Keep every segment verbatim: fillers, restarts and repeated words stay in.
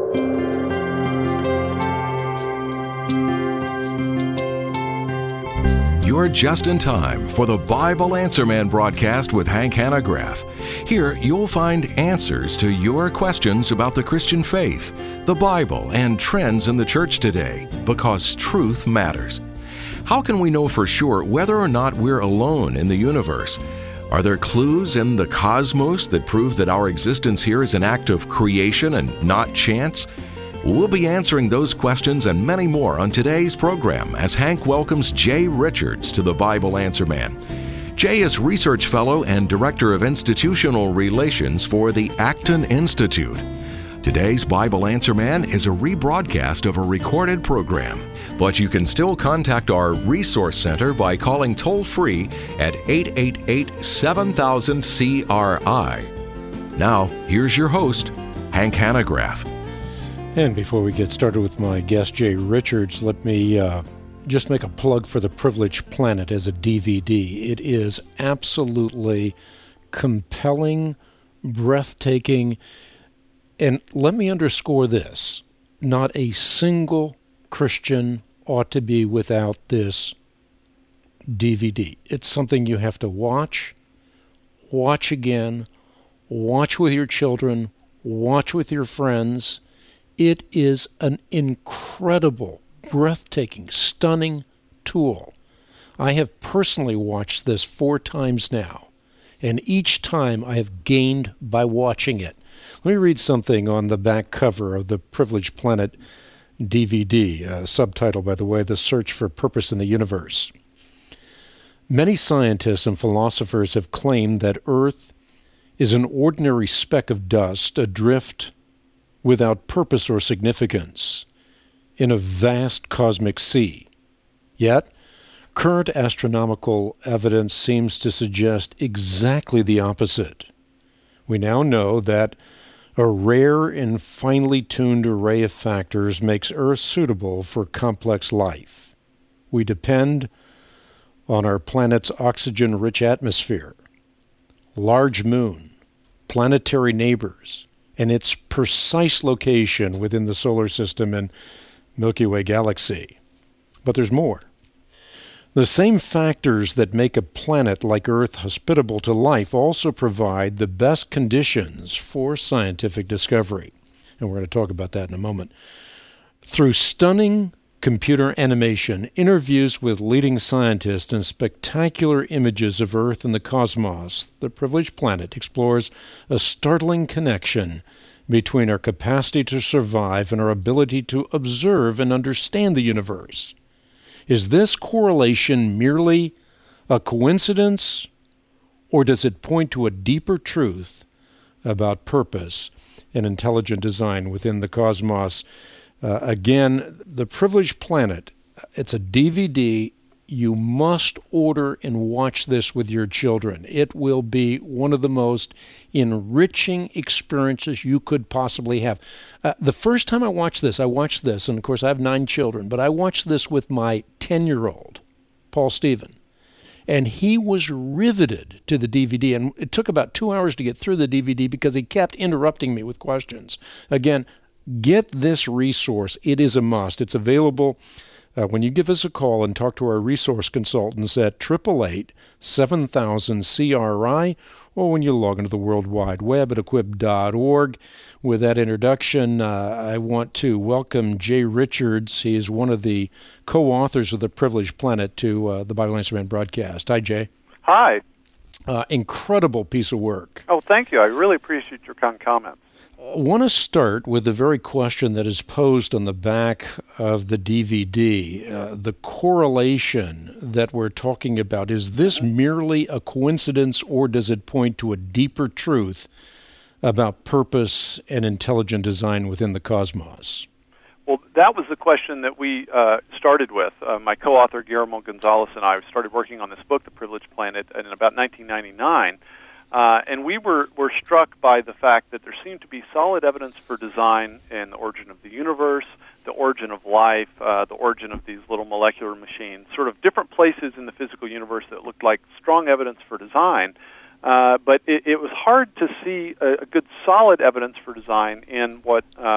You're just in time for the Bible Answer Man broadcast with Hank Hanegraaff. Here, you'll find answers to your questions about the Christian faith, the Bible, and trends in the church today, because truth matters. How can we know for sure whether or not we're alone in the universe? Are there clues in the cosmos that prove that our existence here is an act of creation and not chance? We'll be answering those questions and many more on today's program as Hank welcomes Jay Richards to the Bible Answer Man. Jay is Research Fellow and Director of Institutional Relations for the Acton Institute. Today's Bible Answer Man is a rebroadcast of a recorded program, but you can still contact our Resource Center by calling toll-free at eight eight eight, seven thousand, C R I. Now, here's your host, Hank Hanegraaff. And before we get started with my guest, Jay Richards, let me uh, just make a plug for The Privileged Planet as a D V D. It is absolutely compelling, breathtaking, and let me underscore this. Not a single Christian ought to be without this D V D. It's something you have to watch, watch again, watch with your children, watch with your friends. It is an incredible, breathtaking, stunning tool. I have personally watched this four times now, and each time I have gained by watching it. Let me read something on the back cover of the Privileged Planet D V D, uh, subtitle, by the way, The Search for Purpose in the Universe. Many scientists and philosophers have claimed that Earth is an ordinary speck of dust adrift without purpose or significance in a vast cosmic sea. Yet, current astronomical evidence seems to suggest exactly the opposite. We now know that a rare and finely tuned array of factors makes Earth suitable for complex life. We depend on our planet's oxygen-rich atmosphere, large moon, planetary neighbors, and its precise location within the solar system and Milky Way galaxy. But there's more. The same factors that make a planet like Earth hospitable to life also provide the best conditions for scientific discovery. And we're going to talk about that in a moment. Through stunning computer animation, interviews with leading scientists, and spectacular images of Earth and the cosmos, The Privileged Planet explores a startling connection between our capacity to survive and our ability to observe and understand the universe. Is this correlation merely a coincidence, or does it point to a deeper truth about purpose and intelligent design within the cosmos? Uh, again, The Privileged Planet, it's a D V D. You must order and watch this with your children. It will be one of the most enriching experiences you could possibly have. Uh, the first time I watched this, I watched this, and of course I have nine children, but I watched this with my ten-year-old, Paul Stephen, and he was riveted to the D V D, and it took about two hours to get through the D V D because he kept interrupting me with questions. Again, get this resource. It is a must. It's available uh, when you give us a call and talk to our resource consultants at eight eight eight, seven thousand, C R I, or when you log into the World Wide Web at equip dot org. With that introduction, uh, I want to welcome Jay Richards. He is one of the co-authors of The Privileged Planet to uh, the Bible Answer Man broadcast. Hi, Jay. Hi. Uh, incredible piece of work. Oh, thank you. I really appreciate your kind comments. I want to start with the very question that is posed on the back of the D V D, uh, the correlation that we're talking about. Is this merely a coincidence, or does it point to a deeper truth about purpose and intelligent design within the cosmos? Well, that was the question that we uh, started with. Uh, my co-author, Guillermo Gonzalez, and I started working on this book, The Privileged Planet, in about nineteen ninety-nine. Uh, and we were, were struck by the fact that there seemed to be solid evidence for design in the origin of the universe, the origin of life, uh, the origin of these little molecular machines, sort of different places in the physical universe that looked like strong evidence for design. Uh, but it, it was hard to see a, a good solid evidence for design in what uh,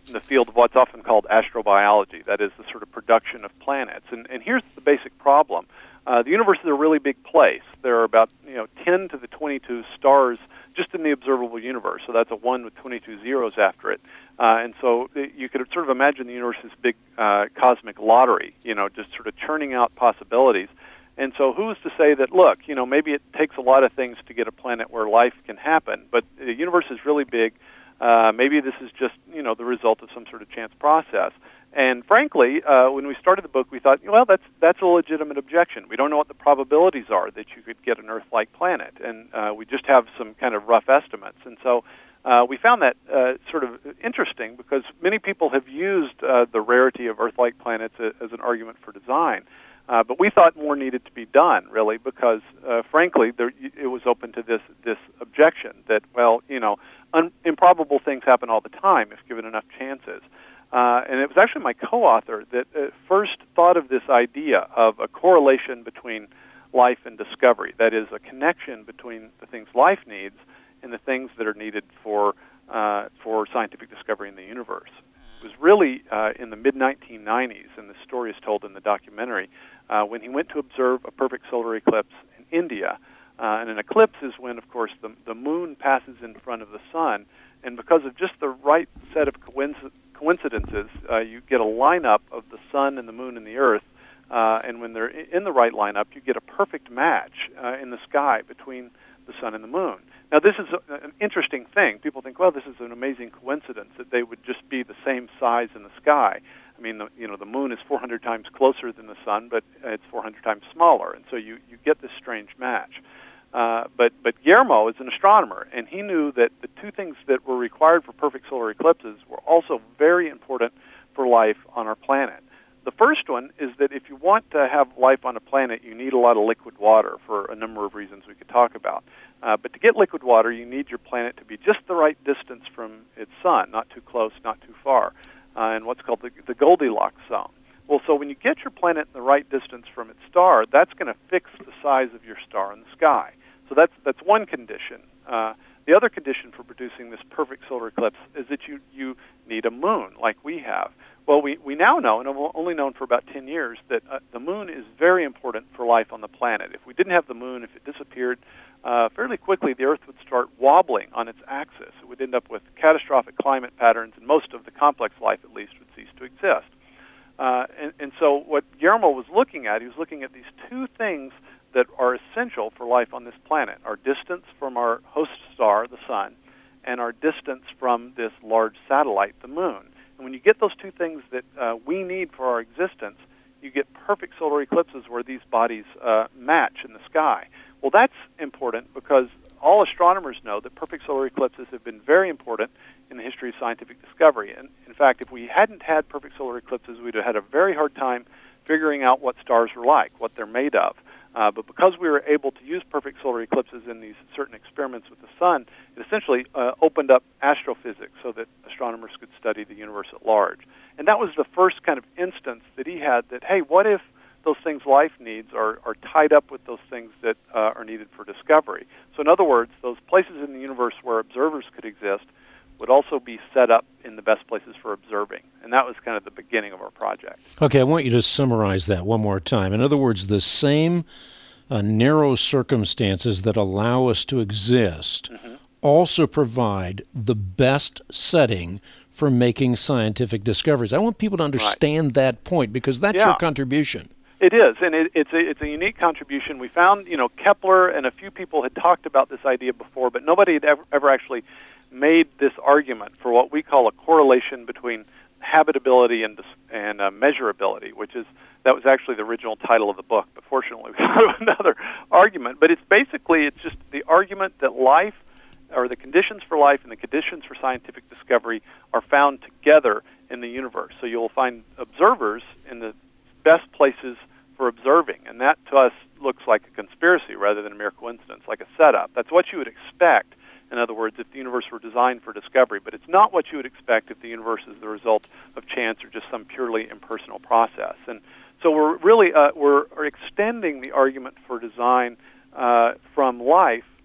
in the field of what's often called astrobiology, that is the sort of production of planets. And, and here's the basic problem. Uh, the universe is a really big place. There are about you know ten to the twenty-two stars just in the observable universe, so that's a one with twenty-two zeros after it. Uh, and so you could sort of imagine the universe as big uh, cosmic lottery, you know, just sort of churning out possibilities. And so who's to say that, look, you know, maybe it takes a lot of things to get a planet where life can happen, but the universe is really big. Uh, maybe this is just, you know, the result of some sort of chance process. And frankly, uh, when we started the book, we thought, well, that's that's a legitimate objection. We don't know what the probabilities are that you could get an Earth-like planet, and uh, we just have some kind of rough estimates. And so uh, we found that uh, sort of interesting because many people have used uh, the rarity of Earth-like planets a, as an argument for design. Uh, but we thought more needed to be done, really, because, uh, frankly, there, it was open to this this objection that, well, you know, un- improbable things happen all the time if given enough chances. Uh, and it was actually my co-author that uh, first thought of this idea of a correlation between life and discovery. That is, a connection between the things life needs and the things that are needed for uh, for scientific discovery in the universe. It was really uh, in the mid nineteen nineties, and the story is told in the documentary, uh, when he went to observe a perfect solar eclipse in India. Uh, and an eclipse is when, of course, the, the moon passes in front of the sun, and because of just the right set of coincidences, coincidences, uh, you get a lineup of the sun and the moon and the earth, uh, and when they're in the right lineup, you get a perfect match uh, in the sky between the sun and the moon. Now, this is a, an interesting thing. People think, well, this is an amazing coincidence that they would just be the same size in the sky. I mean, the, you know, the moon is four hundred times closer than the sun, but it's four hundred times smaller, and so you, you get this strange match. Uh, but, but Guillermo is an astronomer, and he knew that the two things that were required for perfect solar eclipses were also very important for life on our planet. The first one is that if you want to have life on a planet, you need a lot of liquid water for a number of reasons we could talk about. Uh, but to get liquid water, you need your planet to be just the right distance from its sun, not too close, not too far, uh, in what's called the, the Goldilocks zone. Well, so when you get your planet in the right distance from its star, that's going to fix the size of your star in the sky. So that's that's one condition. Uh, the other condition for producing this perfect solar eclipse is that you, you need a moon like we have. Well, we, we now know, and have only known for about ten years, that uh, the moon is very important for life on the planet. If we didn't have the moon, if it disappeared, uh, fairly quickly the Earth would start wobbling on its axis. It would end up with catastrophic climate patterns, and most of the complex life, at least, would cease to exist. Uh, and, and so what Guillermo was looking at, he was looking at these two things that are essential for life on this planet: our distance from our host star, the sun, and our distance from this large satellite, the moon. And when you get those two things that uh, we need for our existence, you get perfect solar eclipses where these bodies uh, match in the sky. Well, that's important because all astronomers know that perfect solar eclipses have been very important in the history of scientific discovery. And in fact, if we hadn't had perfect solar eclipses, we'd have had a very hard time figuring out what stars were like, what they're made of. Uh, but because we were able to use perfect solar eclipses in these certain experiments with the sun, it essentially uh, opened up astrophysics so that astronomers could study the universe at large. And that was the first kind of instance that he had that, hey, what if those things life needs are, are tied up with those things that uh, are needed for discovery? So in other words, those places in the universe where observers could exist would also be set up in the best places for observing. And that was kind of the beginning of our project. Okay, I want you to summarize that one more time. In other words, the same uh, narrow circumstances that allow us to exist mm-hmm. also provide the best setting for making scientific discoveries. I want people to understand right. that point because that's yeah. your contribution. It is, and it, it's a it's a unique contribution. We found, you know, Kepler and a few people had talked about this idea before, but nobody had ever, ever actually made this argument for what we call a correlation between habitability and and uh, measurability, which is that was actually the original title of the book. But fortunately, we got another argument. But it's basically it's just the argument that life, or the conditions for life and the conditions for scientific discovery, are found together in the universe. So you'll find observers in the best places for observing, and that to us looks like a conspiracy rather than a mere coincidence, like a setup. That's what you would expect, in other words, if the universe were designed for discovery, but it's not what you would expect if the universe is the result of chance or just some purely impersonal process. And so we're really uh, we're, we're extending the argument for design uh, from life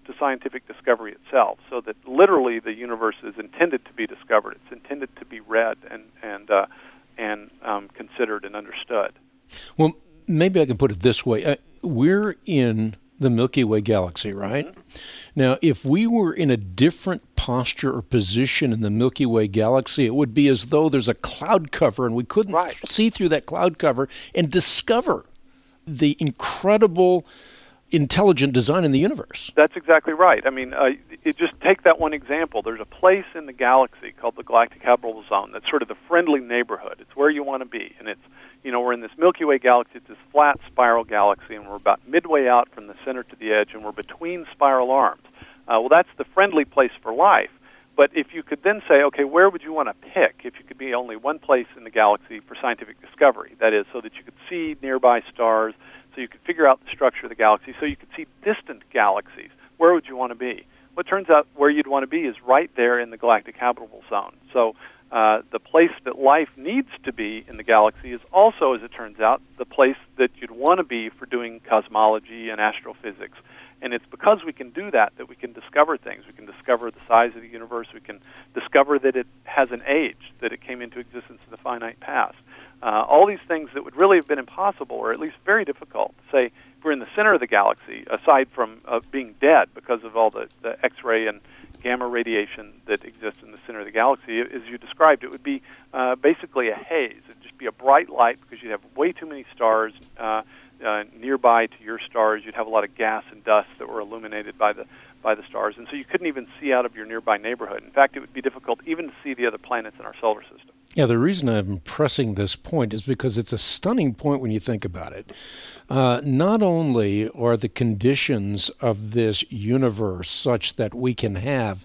to scientific discovery itself, so that literally the universe is intended to be discovered. It's intended to be read and and uh, and um, considered and understood. Well, maybe I can put it this way. Uh, we're in the Milky Way galaxy, right? Mm-hmm. Now, if we were in a different posture or position in the Milky Way galaxy, it would be as though there's a cloud cover and we couldn't right. see through that cloud cover and discover the incredible intelligent design in the universe. That's exactly right. I mean, uh, it, just take that one example. There's a place in the galaxy called the Galactic Habitable Zone that's sort of the friendly neighborhood. It's where you want to be, and it's, you know, we're in this Milky Way galaxy. It's this flat spiral galaxy, and we're about midway out from the center to the edge, and we're between spiral arms. Uh, well, that's the friendly place for life. But if you could then say, okay, where would you want to pick if you could be only one place in the galaxy for scientific discovery? That is, so that you could see nearby stars, so you could figure out the structure of the galaxy, so you could see distant galaxies. Where would you want to be? Well, it turns out where you'd want to be is right there in the Galactic Habitable Zone. So uh, the place that life needs to be in the galaxy is also, as it turns out, the place that you'd want to be for doing cosmology and astrophysics. And it's because we can do that that we can discover things. We can discover the size of the universe. We can discover that it has an age, that it came into existence in the finite past. Uh, all these things that would really have been impossible, or at least very difficult. Say, if we're in the center of the galaxy, aside from uh, being dead because of all the, the X-ray and gamma radiation that exists in the center of the galaxy, as you described, it would be uh, basically a haze. It would just be a bright light because you'd have way too many stars uh, uh, nearby to your stars. You'd have a lot of gas and dust that were illuminated by the by the stars, and so you couldn't even see out of your nearby neighborhood. In fact, it would be difficult even to see the other planets in our solar system. Yeah, the reason I'm pressing this point is because it's a stunning point when you think about it. Uh, not only are the conditions of this universe such that we can have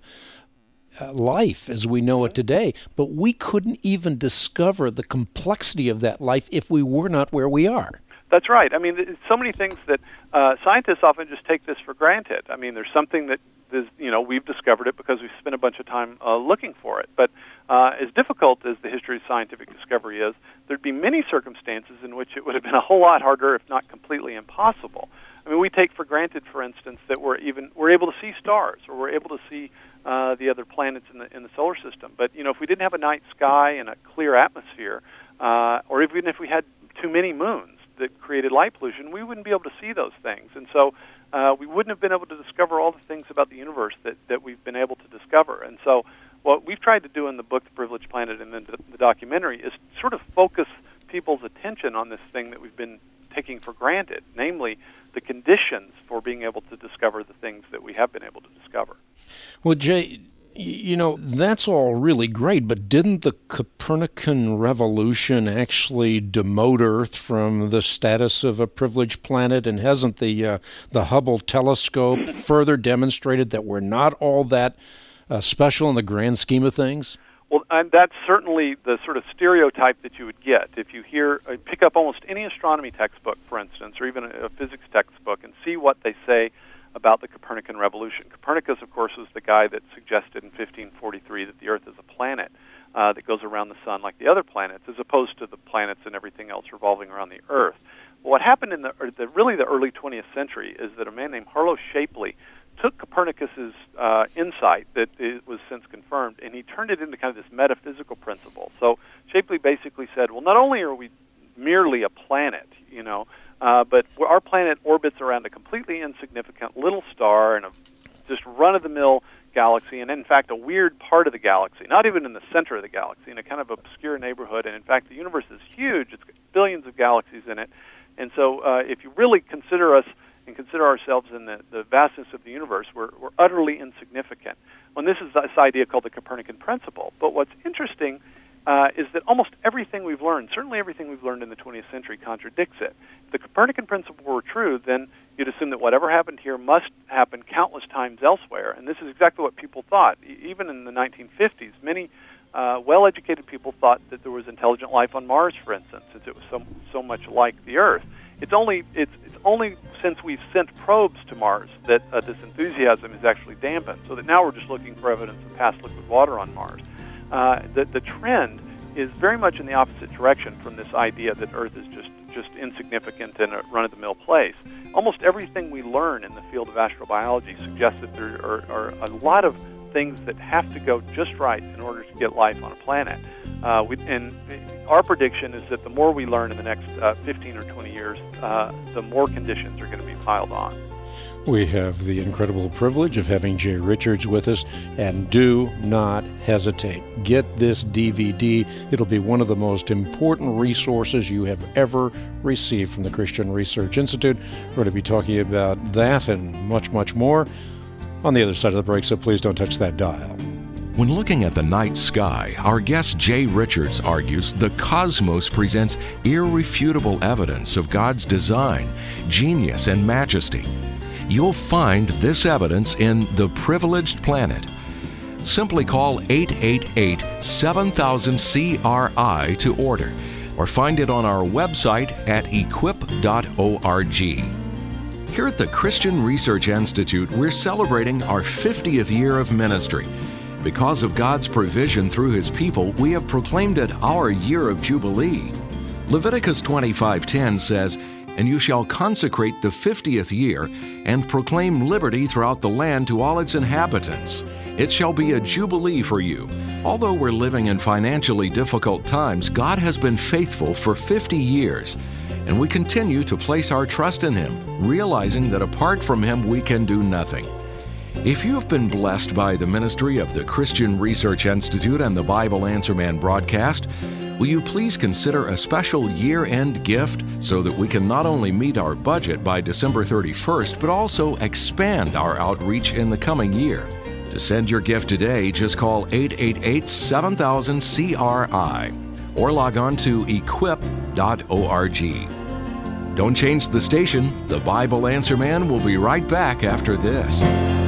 uh, life as we know it today, but we couldn't even discover the complexity of that life if we were not where we are. That's right. I mean, there's so many things that uh, scientists often just take this for granted. I mean, there's something that is, you know, we've discovered it because we've spent a bunch of time uh, looking for it. But uh, as difficult as the history of scientific discovery is, there'd be many circumstances in which it would have been a whole lot harder, if not completely impossible. I mean, we take for granted, for instance, that we're even we're able to see stars, or we're able to see uh, the other planets in the in the solar system. But you know, if we didn't have a night sky and a clear atmosphere, uh, or even if we had too many moons that created light pollution, we wouldn't be able to see those things. And so uh, we wouldn't have been able to discover all the things about the universe that, that we've been able to discover. And so what we've tried to do in the book, The Privileged Planet, and then the, the documentary, is sort of focus people's attention on this thing that we've been taking for granted, namely the conditions for being able to discover the things that we have been able to discover. Well, Jay, you know, that's all really great, but didn't the Copernican revolution actually demote Earth from the status of a privileged planet? And hasn't the uh, the Hubble telescope further demonstrated that we're not all that uh, special in the grand scheme of things? Well, and that's certainly the sort of stereotype that you would get if you hear, uh, pick up almost any astronomy textbook, for instance, or even a, a physics textbook, and see what they say about the Copernican revolution. Copernicus, of course, was the guy that suggested in fifteen forty-three that the Earth is a planet uh, that goes around the sun like the other planets, as opposed to the planets and everything else revolving around the Earth. Well, what happened in the, the really the early twentieth century is that a man named Harlow Shapley took Copernicus's uh, insight that it was since confirmed, and he turned it into kind of this metaphysical principle. So Shapley basically said, well, not only are we merely a planet, you know, Uh, but our planet orbits around a completely insignificant little star in a just run-of-the-mill galaxy, and in fact a weird part of the galaxy, not even in the center of the galaxy, in a kind of obscure neighborhood. And in fact, the universe is huge. It's got billions of galaxies in it. And so uh, if you really consider us and consider ourselves in the, the vastness of the universe, we're, we're utterly insignificant. Well, this is this idea called the Copernican principle. But what's interesting Uh, is that almost everything we've learned, certainly everything we've learned in the twentieth century, contradicts it. If the Copernican principle were true, then you'd assume that whatever happened here must happen countless times elsewhere. And this is exactly what people thought. E- even in the nineteen fifties, many uh, well-educated people thought that there was intelligent life on Mars, for instance, since it was so so much like the Earth. It's only it's, it's only since we've sent probes to Mars that uh, this enthusiasm is actually dampened, so that now we're just looking for evidence of past liquid water on Mars. Uh, the, the trend is very much in the opposite direction from this idea that Earth is just, just insignificant and a run-of-the-mill place. almost everything we learn in the field of astrobiology suggests that there are, are a lot of things that have to go just right in order to get life on a planet. Uh, we, and our prediction is that the more we learn in the next uh, fifteen or twenty years, uh, the more conditions are going to be piled on. We have the incredible privilege of having Jay Richards with us, and do not hesitate. Get this D V D. It'll be one of the most important resources you have ever received from the Christian Research Institute. We're going to be talking about that and much, much more on the other side of the break, so please don't touch that dial. When looking at the night sky, our guest Jay Richards argues the cosmos presents irrefutable evidence of God's design, genius, and majesty. You'll find this evidence in The Privileged Planet. Simply call eight eight eight, seven thousand, C R I to order, or find it on our website at equip dot org. Here at the Christian Research Institute, we're celebrating our fiftieth year of ministry. Because of God's provision through His people, we have proclaimed it our year of Jubilee. Leviticus twenty-five ten says, "And you shall consecrate the fiftieth year, and proclaim liberty throughout the land to all its inhabitants. It shall be a jubilee for you." Although we're living in financially difficult times, God has been faithful for fifty years, and we continue to place our trust in Him, realizing that apart from Him we can do nothing. If you have been blessed by the ministry of the Christian Research Institute and the Bible Answer Man broadcast, will you please consider a special year-end gift so that we can not only meet our budget by December thirty-first, but also expand our outreach in the coming year? To send your gift today, just call eight eight eight, seven thousand, C R I or log on to equip dot org. Don't change the station. The Bible Answer Man will be right back after this.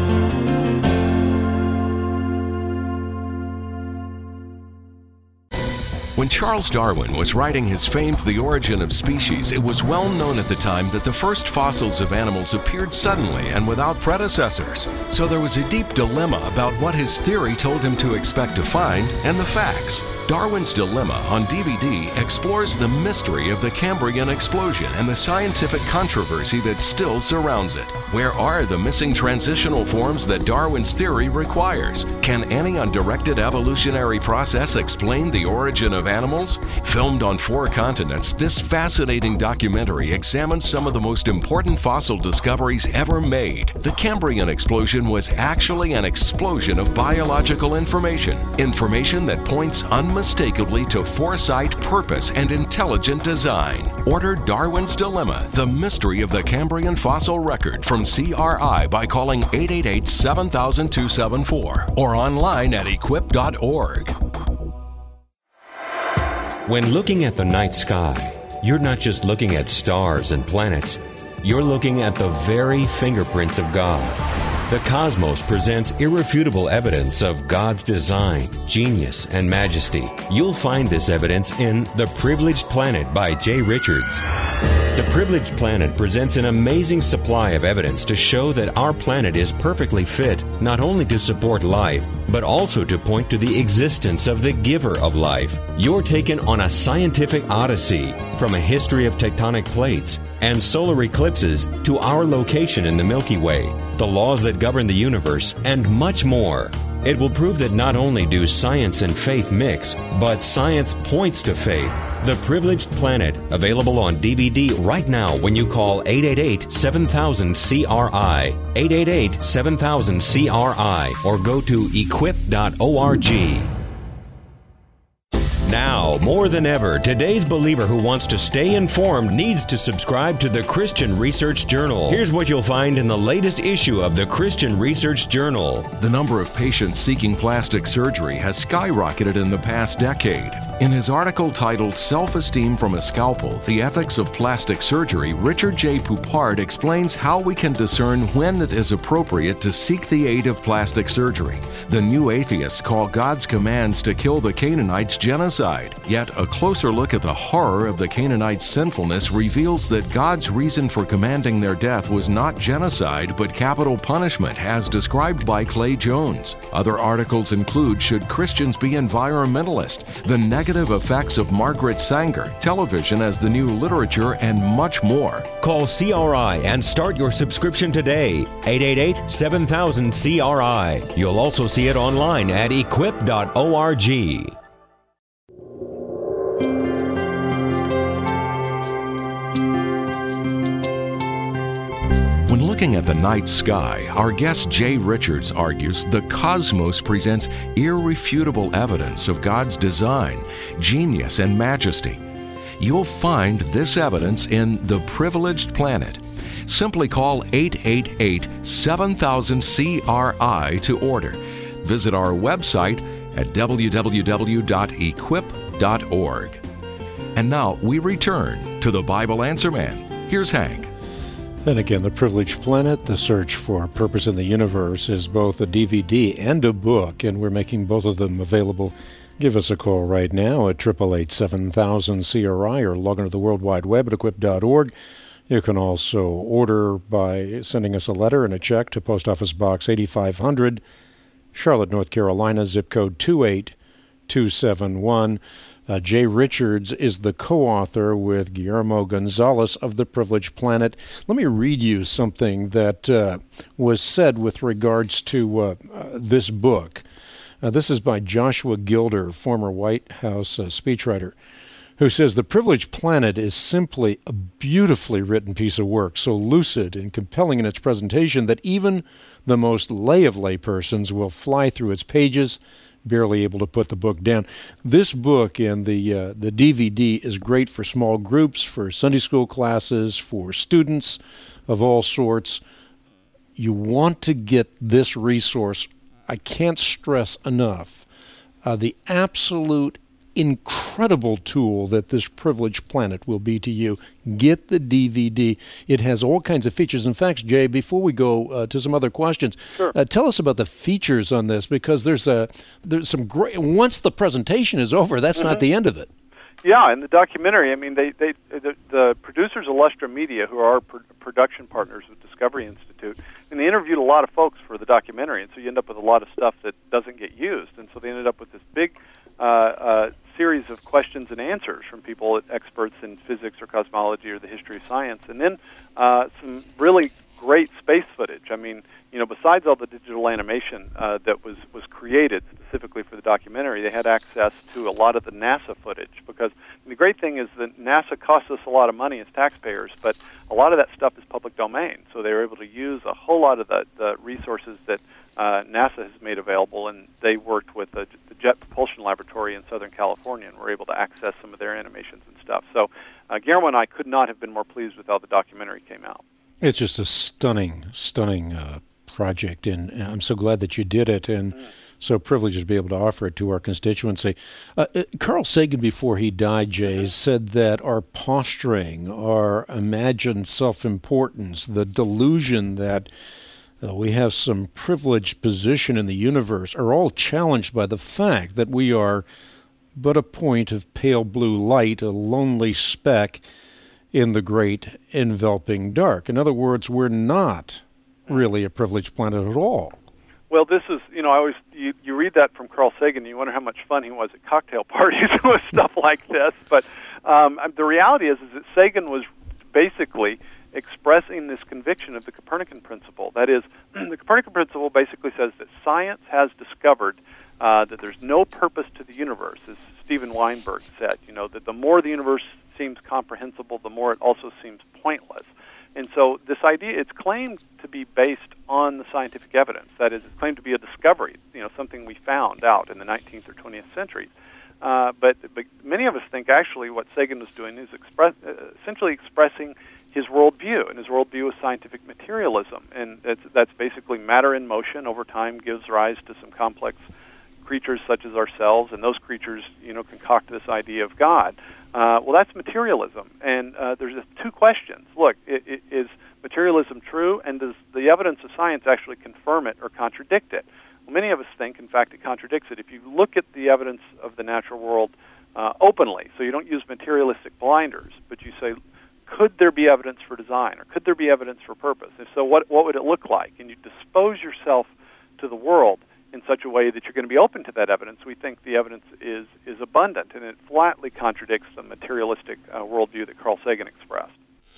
When Charles Darwin was writing his famed The Origin of Species, it was well known at the time that the first fossils of animals appeared suddenly and without predecessors. So there was a deep dilemma about what his theory told him to expect to find and the facts. Darwin's Dilemma on D V D explores the mystery of the Cambrian explosion and the scientific controversy that still surrounds it. Where are the missing transitional forms that Darwin's theory requires? Can any undirected evolutionary process explain the origin of animals? Filmed on four continents, this fascinating documentary examines some of the most important fossil discoveries ever made. The Cambrian explosion was actually an explosion of biological information, information that points unmistakably to foresight, purpose, and intelligent design. Order Darwin's Dilemma, The Mystery of the Cambrian Fossil Record from C R I by calling eight eight eight, seven thousand, two seven four or online at equip dot org. When looking at the night sky, you're not just looking at stars and planets. You're looking at the very fingerprints of God. The cosmos presents irrefutable evidence of God's design, genius, and majesty. You'll find this evidence in The Privileged Planet by Jay Richards. The Privileged Planet presents an amazing supply of evidence to show that our planet is perfectly fit not only to support life, but also to point to the existence of the giver of life. You're taken on a scientific odyssey from a history of tectonic plates and solar eclipses to our location in the Milky Way, the laws that govern the universe, and much more. It will prove that not only do science and faith mix, but science points to faith. The Privileged Planet, available on D V D right now when you call eight eight eight, seven thousand, C R I, eight eight eight, seven thousand, C R I, or go to equip dot org. Now, more than ever, today's believer who wants to stay informed needs to subscribe to the Christian Research Journal. Here's what you'll find in the latest issue of the Christian Research Journal. The number of patients seeking plastic surgery has skyrocketed in the past decade. In his article titled Self-Esteem from a Scalpel, The Ethics of Plastic Surgery, Richard J. Poupard explains how we can discern when it is appropriate to seek the aid of plastic surgery. The New Atheists call God's commands to kill the Canaanites genocide. Yet a closer look at the horror of the Canaanites' sinfulness reveals that God's reason for commanding their death was not genocide, but capital punishment, as described by Clay Jones. Other articles include Should Christians Be Environmentalists? The Negative Negative Effects of Margaret Sanger, Television as the New Literature, and much more. Call C R I and start your subscription today. eight eight eight, seven thousand, C R I. You'll also see it online at equip dot org. When looking at the night sky, our guest Jay Richards argues the cosmos presents irrefutable evidence of God's design, genius, and majesty. You'll find this evidence in The Privileged Planet. Simply call eight eight eight, seven thousand, C R I to order. Visit our website at w w w dot equip dot org. And now we return to the Bible Answer Man. Here's Hank. And again, The Privileged Planet, The Search for Purpose in the Universe, is both a D V D and a book, and we're making both of them available. Give us a call right now at eight eight eight, seven thousand, C R I or log on to the World Wide Web at equip dot org. You can also order by sending us a letter and a check to Post Office Box eighty-five hundred, Charlotte, North Carolina, zip code two eight two seven one. Uh, Jay Richards is the co-author with Guillermo Gonzalez of The Privileged Planet. Let me read you something that uh, was said with regards to uh, uh, this book. Uh, this is by Joshua Gilder, former White House uh, speechwriter, who says, "The Privileged Planet is simply a beautifully written piece of work, so lucid and compelling in its presentation that even the most lay of lay persons will fly through its pages, barely able to put the book down." This book and the uh, the D V D is great for small groups, for Sunday school classes, for students of all sorts. You want to get this resource. I can't stress enough uh, the absolute incredible tool that this Privileged Planet will be to you. Get the D V D. It has all kinds of features. In fact, Jay, before we go uh, to some other questions, sure. uh, tell us about the features on this, because there's a there's some great. Once the presentation is over, that's mm-hmm. not the end of it. Yeah, in the documentary, I mean, they, they the, the producers of Lustra Media, who are our pr- production partners with Discovery Institute, and they interviewed a lot of folks for the documentary, and so you end up with a lot of stuff that doesn't get used, and so they ended up with this big uh, uh, series of questions and answers from people, experts in physics or cosmology or the history of science, and then uh, some really great space footage. I mean, you know, besides all the digital animation uh, that was, was created specifically for the documentary, they had access to a lot of the NASA footage, because the great thing is that NASA costs us a lot of money as taxpayers, but a lot of that stuff is public domain, so they were able to use a whole lot of the, the resources that uh, NASA has made available, and they worked with the, the Jet Propulsion Laboratory in Southern California and were able to access some of their animations and stuff. So uh, Guillermo and I could not have been more pleased with how the documentary came out. It's just a stunning, stunning uh, project, and I'm so glad that you did it, and mm. so privileged to be able to offer it to our constituency. Uh, Carl Sagan, before he died, Jay, mm-hmm. said that our posturing, our imagined self-importance, the delusion that uh, we have some privileged position in the universe are all challenged by the fact that we are but a point of pale blue light, a lonely speck in the great enveloping dark. In other words, we're not really a privileged planet at all. Well, this is, you know, I always, you, you read that from Carl Sagan, and you wonder how much fun he was at cocktail parties with stuff like this. But um, the reality is, is that Sagan was basically expressing this conviction of the Copernican principle. That is, the Copernican principle basically says that science has discovered uh, that there's no purpose to the universe, as Steven Weinberg said, you know, that the more the universe seems comprehensible, the more it also seems pointless. And so this idea, it's claimed to be based on the scientific evidence. That is, it's claimed to be a discovery, you know, something we found out in the nineteenth or twentieth centuries. Uh, but, but many of us think actually what Sagan was doing is express, uh, essentially expressing his worldview, and his worldview is scientific materialism. And that's, that's basically matter in motion over time gives rise to some complex creatures such as ourselves, and those creatures, you know, concoct this idea of God. Uh, well, that's materialism, and uh, there's just two questions. Look, it, it, is materialism true, and does the evidence of science actually confirm it or contradict it? Well, many of us think, in fact, it contradicts it. If you look at the evidence of the natural world uh, openly, so you don't use materialistic blinders, but you say, could there be evidence for design, or could there be evidence for purpose? If so, what, what would it look like? And you dispose yourself to the world, in such a way that you're going to be open to that evidence. We think the evidence is, is abundant, and it flatly contradicts the materialistic uh, worldview that Carl Sagan expressed.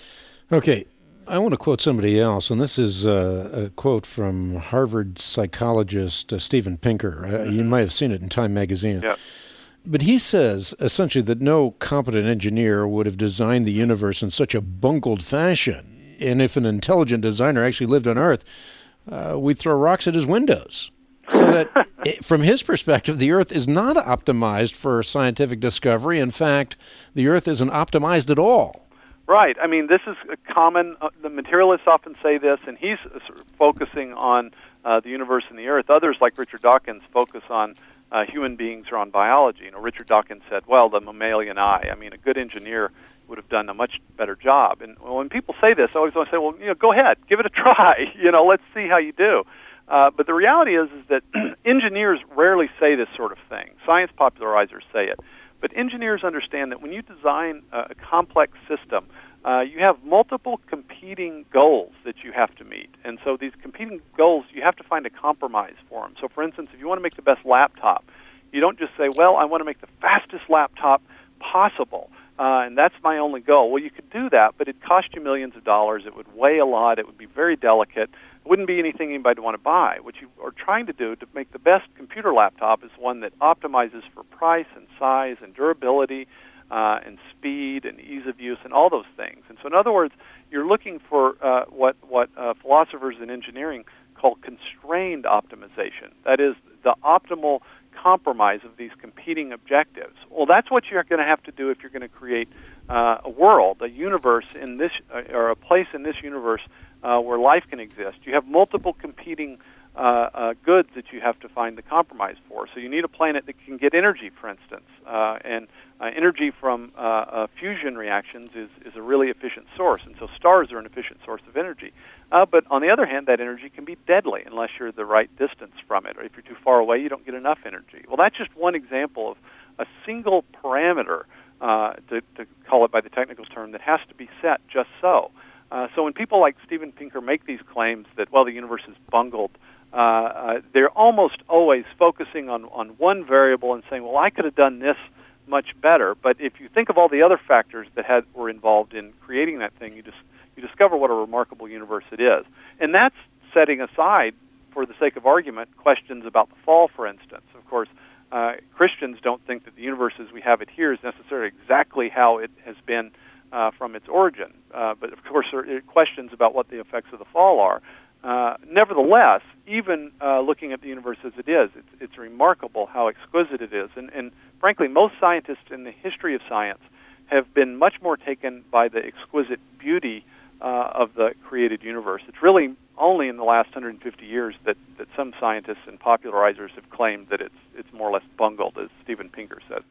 Okay, I want to quote somebody else, and this is uh, a quote from Harvard psychologist uh, Steven Pinker. Uh, mm-hmm. You might have seen it in Time magazine. Yeah. But he says, essentially, that no competent engineer would have designed the universe in such a bungled fashion. And if an intelligent designer actually lived on Earth, uh, we'd throw rocks at his windows. So that, it, from his perspective, the Earth is not optimized for scientific discovery. In fact, the Earth isn't optimized at all. Right. I mean, this is a common, uh, the materialists often say this, and he's uh, sort of focusing on uh, the universe and the Earth. Others, like Richard Dawkins, focus on uh, human beings or on biology. You know, Richard Dawkins said, well, the mammalian eye. I mean, a good engineer would have done a much better job. And when people say this, I always want to say, well, you know, go ahead, give it a try. You know, let's see how you do. Uh, but the reality is, is that engineers rarely say this sort of thing. Science popularizers say it. But engineers understand that when you design a, a complex system, uh, you have multiple competing goals that you have to meet. And so these competing goals, you have to find a compromise for them. So, for instance, if you want to make the best laptop, you don't just say, well, I want to make the fastest laptop possible, uh, and that's my only goal. Well, you could do that, but it'd cost you millions of dollars. It would weigh a lot. It would be very delicate. It wouldn't be anything anybody would want to buy. What you are trying to do to make the best computer laptop is one that optimizes for price and size and durability uh, and speed and ease of use and all those things. And so, in other words, you're looking for uh, what, what uh, philosophers in engineering call constrained optimization. That is, the optimal compromise of these competing objectives. Well, that's what you're going to have to do if you're going to create uh, a world, a universe in this, uh, or a place in this universe uh, where life can exist. You have multiple competing uh, uh, goods that you have to find the compromise for. So you need a planet that can get energy, for instance, uh, and uh, energy from uh, uh, fusion reactions is, is a really efficient source, and so stars are an efficient source of energy. Uh, but on the other hand, that energy can be deadly unless you're the right distance from it, or if you're too far away, you don't get enough energy. Well, that's just one example of a single parameter, uh, to, to call it by the technical term, that has to be set just so. Uh, so when people like Steven Pinker make these claims that, well, the universe is bungled, uh, uh, they're almost always focusing on, on one variable and saying, well, I could have done this much better. But if you think of all the other factors that had were involved in creating that thing, you just you discover what a remarkable universe it is. And that's setting aside, for the sake of argument, questions about the fall, for instance. Of course, uh, Christians don't think that the universe as we have it here is necessarily exactly how it has been uh, from its origin. Uh, but, of course, there are questions about what the effects of the fall are. Uh, nevertheless, even uh, looking at the universe as it is, it's, it's remarkable how exquisite it is. And, and frankly, most scientists in the history of science have been much more taken by the exquisite beauty uh, of the created universe. It's really only in the last one hundred fifty years that, that some scientists and popularizers have claimed that it's it's more or less bungled, as Steven Pinker says.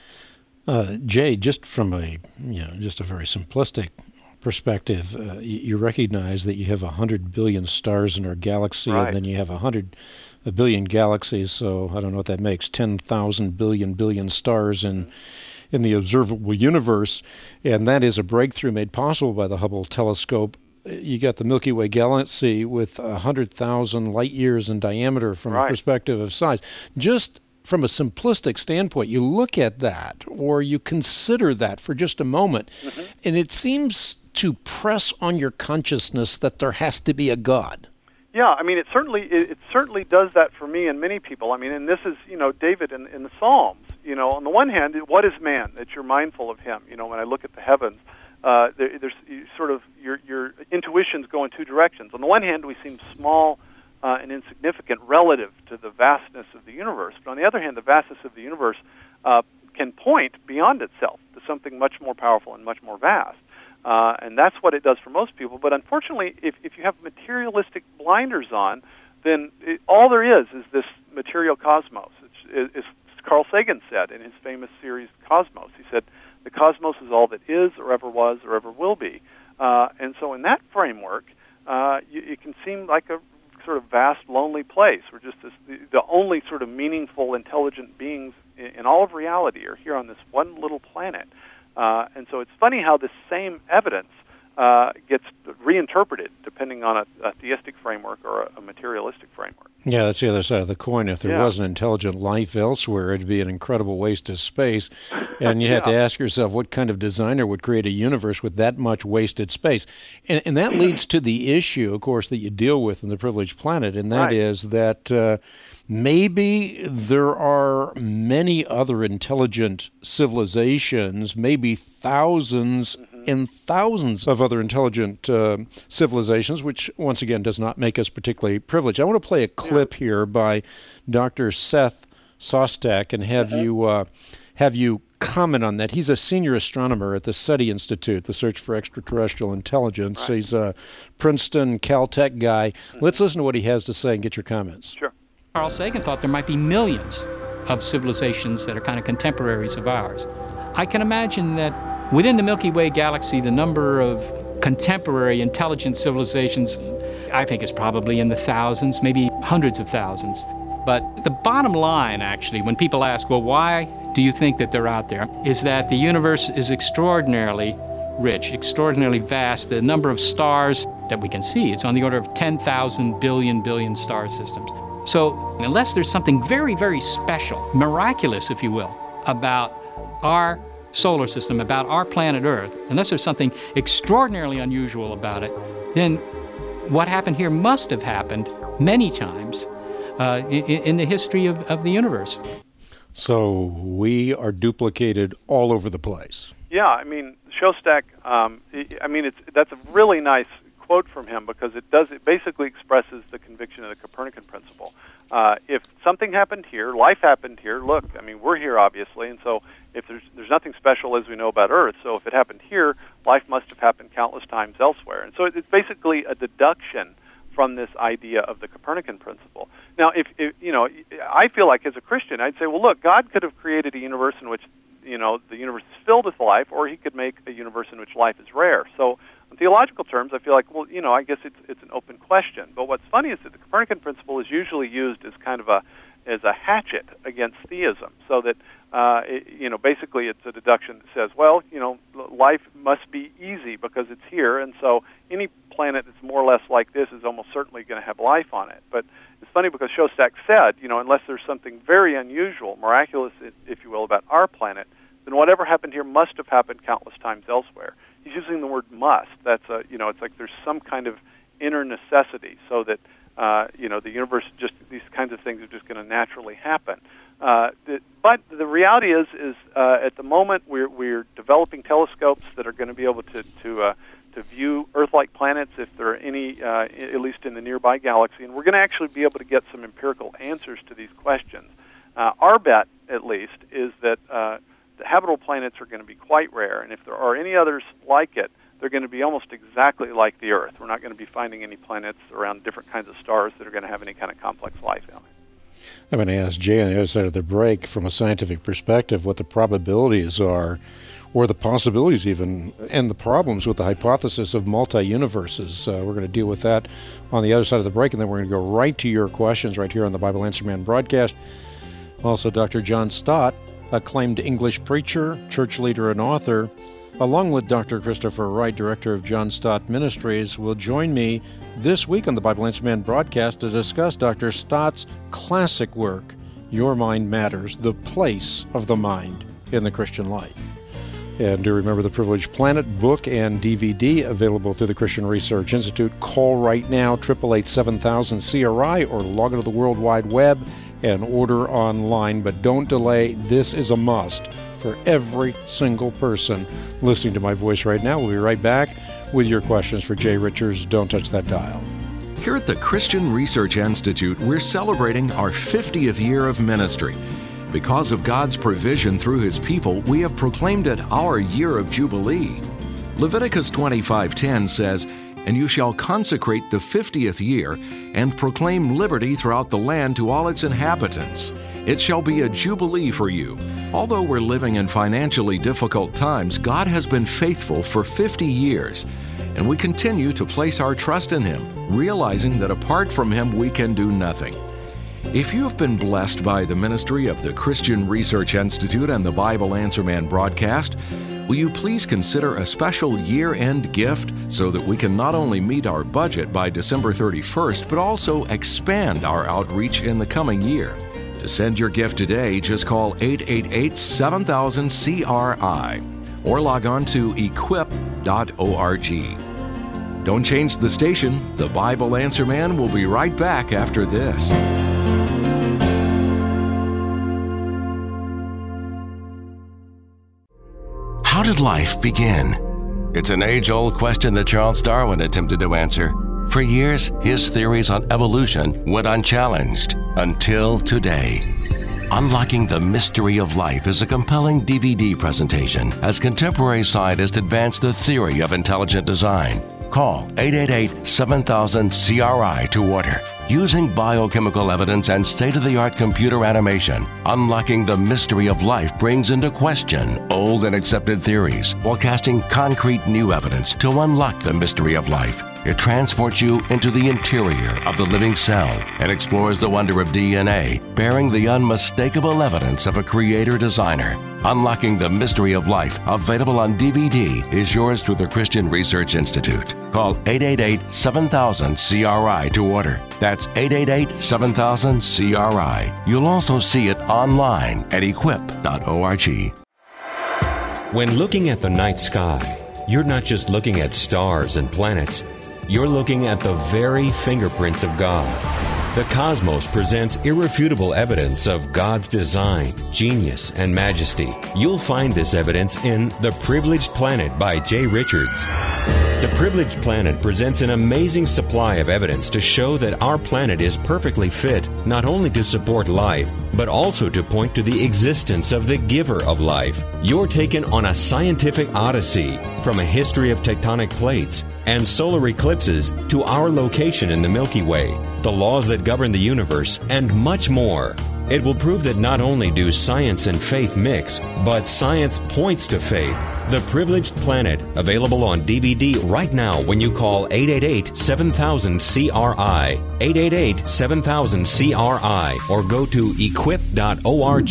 Uh, Jay, just from a you know just a very simplistic perspective, uh, you, you recognize that you have a hundred billion stars in our galaxy, right. And then you have a hundred a billion galaxies. So I don't know what that makes. Ten thousand billion billion stars in. in the observable universe, and that is a breakthrough made possible by the Hubble telescope. You got the Milky Way galaxy with one hundred thousand light years in diameter from right. a perspective of size. Just from a simplistic standpoint, you look at that, or you consider that for just a moment, mm-hmm. and it seems to press on your consciousness that there has to be a God. Yeah, I mean, it certainly it, it certainly does that for me and many people. I mean, and this is, you know, David in, in the Psalms. You know, on the one hand, what is man that you're mindful of him? You know, when I look at the heavens, uh, there, there's you sort of your your intuitions go in two directions. On the one hand, we seem small uh, and insignificant relative to the vastness of the universe. But on the other hand, the vastness of the universe uh, can point beyond itself to something much more powerful and much more vast. Uh, and that's what it does for most people. But unfortunately, if, if you have materialistic blinders on, then it, all there is is this material cosmos. It's, it's Carl Sagan said in his famous series Cosmos. He said, the cosmos is all that is or ever was or ever will be. Uh, and so in that framework, uh, you, it can seem like a sort of vast, lonely place where just this, the, the only sort of meaningful, intelligent beings in, in all of reality are here on this one little planet. Uh, and so it's funny how this same evidence uh, gets reinterpreted depending on a, a theistic framework or a, a materialistic framework. Yeah, that's the other side of the coin. If there yeah. wasn't intelligent life elsewhere, it'd be an incredible waste of space. And you yeah. have to ask yourself, what kind of designer would create a universe with that much wasted space? And, and that leads to the issue, of course, that you deal with in The Privileged Planet, and that right. is that uh, maybe there are many other intelligent civilizations, maybe thousands mm-hmm. and thousands of other intelligent uh, civilizations, which, once again, does not make us particularly privileged. I want to play a clip yeah. here by Doctor Seth Sostak and have mm-hmm. you uh, have you comment on that. He's a senior astronomer at the SETI Institute, the Search for Extraterrestrial Intelligence. Right. He's a Princeton, Caltech guy. Mm-hmm. Let's listen to what he has to say and get your comments. Sure. Carl Sagan thought there might be millions of civilizations that are kind of contemporaries of ours. I can imagine that within the Milky Way galaxy, the number of contemporary intelligent civilizations, I think, is probably in the thousands, maybe hundreds of thousands. But the bottom line, actually, when people ask, well, why do you think that they're out there, is that the universe is extraordinarily rich, extraordinarily vast. The number of stars that we can see, it's on the order of ten thousand billion billion star systems. So unless there's something very, very special, miraculous, if you will, about our solar system, about our planet Earth, unless there's something extraordinarily unusual about it, then what happened here must have happened many times uh, in, in the history of, of the universe. So we are duplicated all over the place. Yeah, I mean, Shostak, um, I mean, it's that's a really nice quote from him because it does it basically expresses the conviction of the Copernican principle. Uh, if something happened here, life happened here. Look, I mean, we're here obviously, and so if there's there's nothing special as we know about Earth, so if it happened here, life must have happened countless times elsewhere. And so it's basically a deduction from this idea of the Copernican principle. Now, if, if you know, I feel like as a Christian, I'd say, well, look, God could have created a universe in which you know the universe is filled with life, or He could make a universe in which life is rare. So in theological terms, I feel like, well, you know, I guess it's it's an open question. But what's funny is that the Copernican principle is usually used as kind of a as a hatchet against theism, so that uh, it, you know, basically it's a deduction that says, well, you know, life must be easy because it's here, and so any planet that's more or less like this is almost certainly going to have life on it. But it's funny because Shostak said, you know, unless there's something very unusual, miraculous, if you will, about our planet, then whatever happened here must have happened countless times elsewhere. He's using the word must. That's a, you know, it's like there's some kind of inner necessity, so that uh, you know the universe, just these kinds of things are just going to naturally happen. Uh, the, but the reality is, is uh, at the moment we're we're developing telescopes that are going to be able to to uh, to view Earth-like planets if there are any, uh, at least in the nearby galaxy, and we're going to actually be able to get some empirical answers to these questions. Uh, our bet, at least, is that uh, the habitable planets are going to be quite rare, and if there are any others like it, they're going to be almost exactly like the Earth. We're not going to be finding any planets around different kinds of stars that are going to have any kind of complex life in it. I'm going to ask Jay on the other side of the break, from a scientific perspective, what the probabilities are, or the possibilities even, and the problems with the hypothesis of multi-universes. Uh, we're going to deal with that on the other side of the break, and then we're going to go right to your questions right here on the Bible Answer Man broadcast. Also, Doctor John Stott, acclaimed English preacher, church leader, and author, along with Doctor Christopher Wright, director of John Stott Ministries, will join me this week on the Bible Answer Man broadcast to discuss Doctor Stott's classic work, Your Mind Matters, the place of the mind in the Christian life. And do remember the Privileged Planet book and D V D available through the Christian Research Institute. Call right now, eight eight eight, seven thousand C R I, or log into the World Wide Web and order online. But don't delay. This is a must for every single person listening to my voice right now. We'll be right back with your questions for Jay Richards. Don't touch that dial. Here at the Christian Research Institute, we're celebrating our fiftieth year of ministry. Because of God's provision through His people, we have proclaimed it our year of Jubilee. Leviticus twenty-five ten says, "And you shall consecrate the fiftieth year, and proclaim liberty throughout the land to all its inhabitants. It shall be a jubilee for you." Although we're living in financially difficult times, God has been faithful for fifty years, and we continue to place our trust in Him, realizing that apart from Him we can do nothing. If you have been blessed by the ministry of the Christian Research Institute and the Bible Answer Man broadcast, will you please consider a special year-end gift so that we can not only meet our budget by December thirty-first, but also expand our outreach in the coming year? To send your gift today, just call eight eight eight, seven thousand, C R I or log on to equip dot org. Don't change the station. The Bible Answer Man will be right back after this. How did life begin? It's an age-old question that Charles Darwin attempted to answer. For years, his theories on evolution went unchallenged until today. Unlocking the Mystery of Life is a compelling D V D presentation as contemporary scientists advance the theory of intelligent design. Call eight eight eight, seven thousand, C R I to order. Using biochemical evidence and state-of-the-art computer animation, Unlocking the Mystery of Life brings into question old and accepted theories while casting concrete new evidence to unlock the mystery of life. It transports you into the interior of the living cell and explores the wonder of D N A, bearing the unmistakable evidence of a creator-designer. Unlocking the Mystery of Life, available on D V D, is yours through the Christian Research Institute. Call eight eight eight, seven thousand, C R I to order. That's eight eight eight, seven thousand, C R I. You'll also see it online at equip dot org. When looking at the night sky, you're not just looking at stars and planets. You're looking at the very fingerprints of God. The cosmos presents irrefutable evidence of God's design, genius, and majesty. You'll find this evidence in The Privileged Planet by Jay Richards. The Privileged Planet presents an amazing supply of evidence to show that our planet is perfectly fit not only to support life, but also to point to the existence of the giver of life. You're taken on a scientific odyssey from a history of tectonic plates and solar eclipses to our location in the Milky Way, the laws that govern the universe, and much more. It will prove that not only do science and faith mix, but science points to faith. The Privileged Planet, available on D V D right now when you call eight eight eight, seven thousand, C R I, eight eight eight, seven thousand, C R I, or go to equip dot org.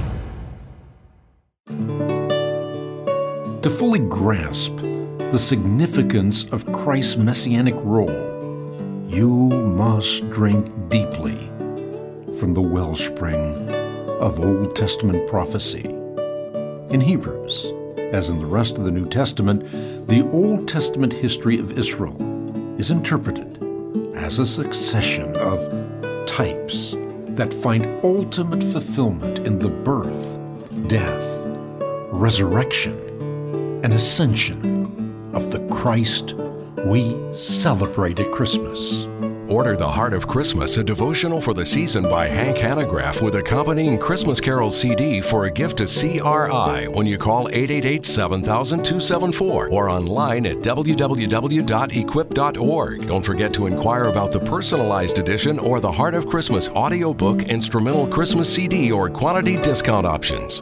To fully grasp the significance of Christ's messianic role, you must drink deeply from the wellspring of Old Testament prophecy. In Hebrews, as in the rest of the New Testament, the Old Testament history of Israel is interpreted as a succession of types that find ultimate fulfillment in the birth, death, resurrection, and ascension of the Christ we celebrate at Christmas. Order The Heart of Christmas, a devotional for the season by Hank Hanegraaff with accompanying Christmas Carol C D for a gift to C R I when you call eight eight eight, seven thousand, two seven four or online at w w w dot equip dot org. Don't forget to inquire about the personalized edition or the Heart of Christmas audiobook, instrumental Christmas C D, or quantity discount options.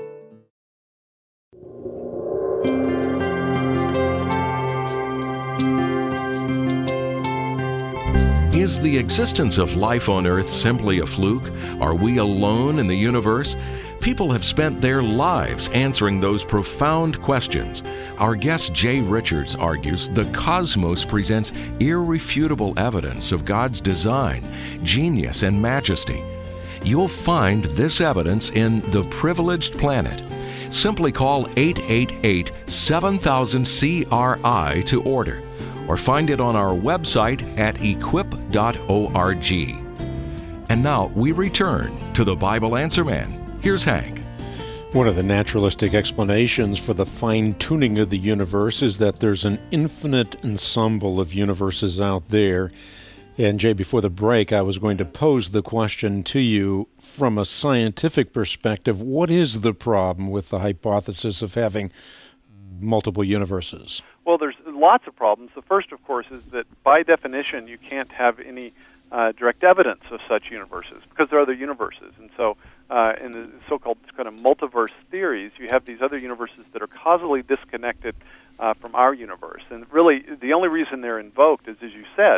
Is the existence of life on Earth simply a fluke? Are we alone in the universe? People have spent their lives answering those profound questions. Our guest Jay Richards argues the cosmos presents irrefutable evidence of God's design, genius, and majesty. You'll find this evidence in The Privileged Planet. Simply call eight eight eight, seven thousand, C R I to order, or find it on our website at equip dot org. And now we return to the Bible Answer Man. Here's Hank. One of the naturalistic explanations for the fine-tuning of the universe is that there's an infinite ensemble of universes out there. And Jay, before the break, I was going to pose the question to you from a scientific perspective. What is the problem with the hypothesis of having multiple universes? Well, there's lots of problems. The first, of course, is that by definition you can't have any uh, direct evidence of such universes because there are other universes. And so uh, in the so-called kind of multiverse theories, you have these other universes that are causally disconnected uh, from our universe. And really, the only reason they're invoked is, as you said,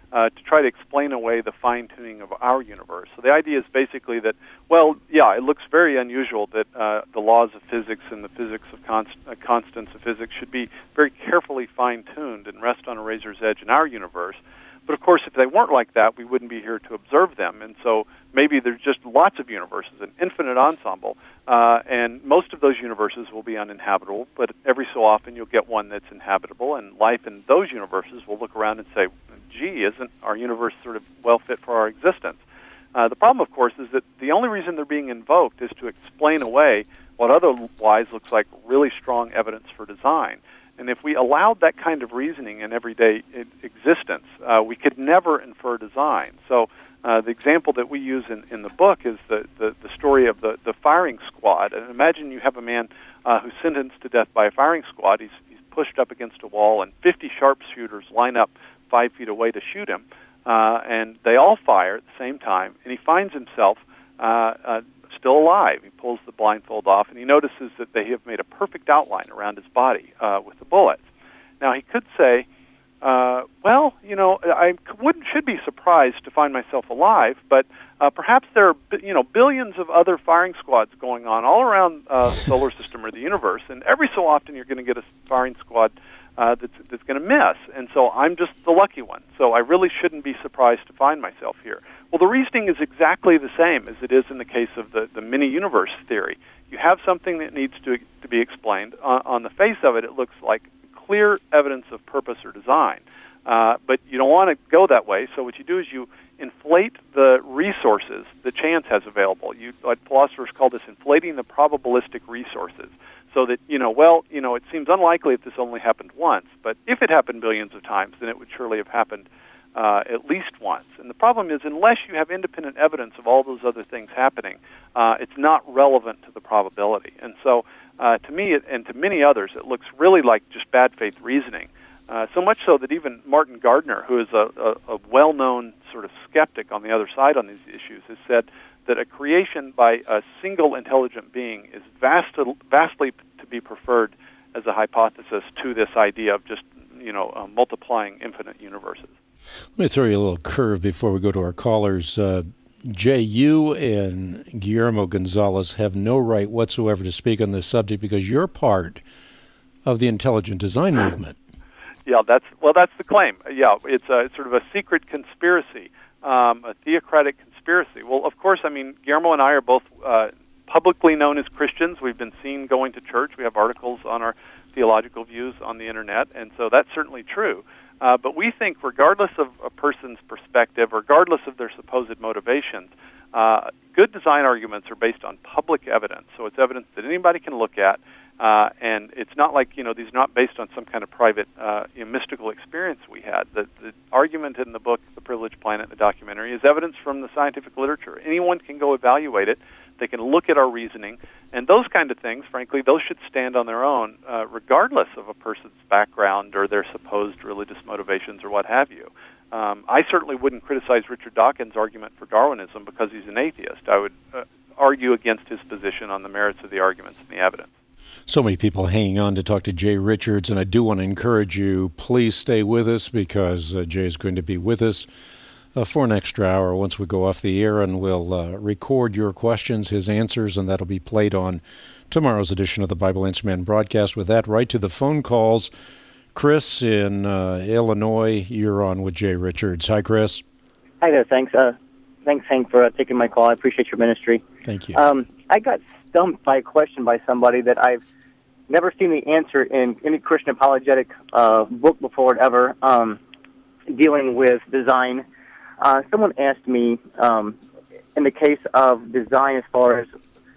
uh, to try to explain away the fine-tuning of our universe. So the idea is basically that, well, yeah, it looks very unusual that uh, the laws of physics and the physics of const- uh, constants of physics should be very carefully fine-tuned and rest on a razor's edge in our universe. But of course, if they weren't like that, we wouldn't be here to observe them. And so maybe there's just lots of universes, an infinite ensemble, uh, and most of those universes will be uninhabitable, but every so often you'll get one that's inhabitable, and life in those universes will look around and say, gee, isn't our universe sort of well fit for our existence? Uh, the problem, of course, is that the only reason they're being invoked is to explain away what otherwise looks like really strong evidence for design. And if we allowed that kind of reasoning in everyday existence, uh, we could never infer design. So uh, the example that we use in, in the book is the, the, the story of the, the firing squad. And imagine you have a man uh, who's sentenced to death by a firing squad. He's, he's pushed up against a wall, and fifty sharpshooters line up five feet away to shoot him. Uh, and they all fire at the same time, and he finds himself uh, uh, still alive. He pulls the blindfold off, and he notices that they have made a perfect outline around his body uh, with the bullets. Now, he could say, uh, well, you know, I wouldn't should be surprised to find myself alive, but uh, perhaps there are, you know, billions of other firing squads going on all around uh, the solar system or the universe, and every so often you're going to get a firing squad uh, that's, that's going to miss, and so I'm just the lucky one, so I really shouldn't be surprised to find myself here. Well, the reasoning is exactly the same as it is in the case of the, the mini-universe theory. You have something that needs to, to be explained. On, on the face of it, it looks like clear evidence of purpose or design. Uh, but you don't want to go that way, so what you do is you inflate the resources that chance has available. You, what philosophers call this inflating the probabilistic resources, so that, you know, well, you know, it seems unlikely if this only happened once, but if it happened billions of times, then it would surely have happened Uh, at least once. And the problem is, unless you have independent evidence of all those other things happening, uh, it's not relevant to the probability. And so, uh, to me, it, and to many others, it looks really like just bad faith reasoning. Uh, so much so that even Martin Gardner, who is a, a, a well-known sort of skeptic on the other side on these issues, has said that a creation by a single intelligent being is vast, vastly to be preferred as a hypothesis to this idea of just, you know, uh, multiplying infinite universes. Let me throw you a little curve before we go to our callers. Uh, Jay, you and Guillermo Gonzalez have no right whatsoever to speak on this subject because you're part of the intelligent design movement. Yeah, that's well, that's the claim. Yeah, it's, a, it's sort of a secret conspiracy, um, a theocratic conspiracy. Well, of course, I mean, Guillermo and I are both uh, publicly known as Christians. We've been seen going to church. We have articles on our theological views on the Internet, and so that's certainly true. Uh, but we think, regardless of a person's perspective, regardless of their supposed motivations, uh, good design arguments are based on public evidence. So it's evidence that anybody can look at, uh, and it's not like, you know, these are not based on some kind of private, uh, you know, mystical experience we had. The, the argument in the book, The Privileged Planet, the documentary, is evidence from the scientific literature. Anyone can go evaluate it. They can look at our reasoning, and those kind of things, frankly, those should stand on their own, uh, regardless of a person's background or their supposed religious motivations or what have you. Um, I certainly wouldn't criticize Richard Dawkins' argument for Darwinism because he's an atheist. I would uh, argue against his position on the merits of the arguments and the evidence. So many people hanging on to talk to Jay Richards, and I do want to encourage you, please stay with us because uh, Jay is going to be with us Uh, for an extra hour once we go off the air, and we'll uh, record your questions, his answers, and that'll be played on tomorrow's edition of the Bible Answer Man broadcast. With that, right to the phone calls. Chris in uh, Illinois, you're on with Jay Richards. Hi, Chris. Hi there. Thanks. Uh, thanks, Hank, for uh, taking my call. I appreciate your ministry. Thank you. Um, I got stumped by a question by somebody that I've never seen the answer in any Christian apologetic uh, book before ever, um, dealing with design. Uh, someone asked me, um, in the case of design as far as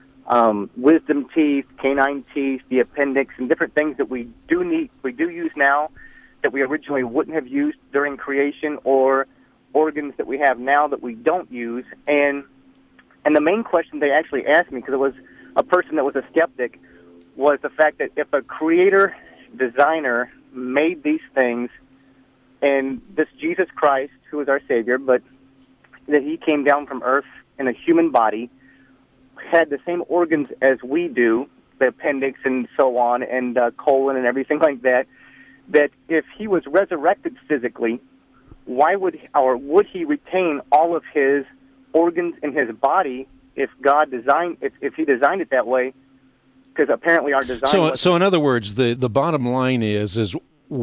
um, wisdom teeth, canine teeth, the appendix, and different things that we do need, we do use now that we originally wouldn't have used during creation, or organs that we have now that we don't use. And and the main question they actually asked me, because it was a person that was a skeptic, was the fact that if a creator, designer, made these things, and this Jesus Christ, who is our Savior, but that he came down from earth in a human body, had the same organs as we do, the appendix and so on, and uh, colon and everything like that, that if he was resurrected physically, why would or would he retain all of his organs in his body if God designed if, if he designed it that way? Because apparently our design. So, so in other words, the, the bottom line is is